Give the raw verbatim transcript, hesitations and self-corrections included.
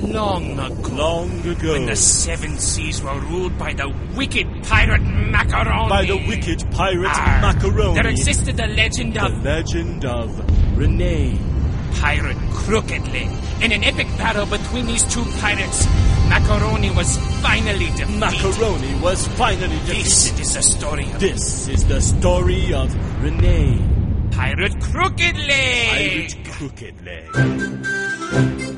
long ago. Long ago. When the seven seas were ruled by the wicked pirate Macaroni. By the wicked pirate Arr, Macaroni. There existed the legend The of... legend of Renee. Pirate Crooked Leg. In an epic battle between these two pirates, Macaroni was finally defeated. Macaroni was finally defeated. This is the story of... This is the story of Renee. Pirate Crooked Leg. Pirate Crooked Leg.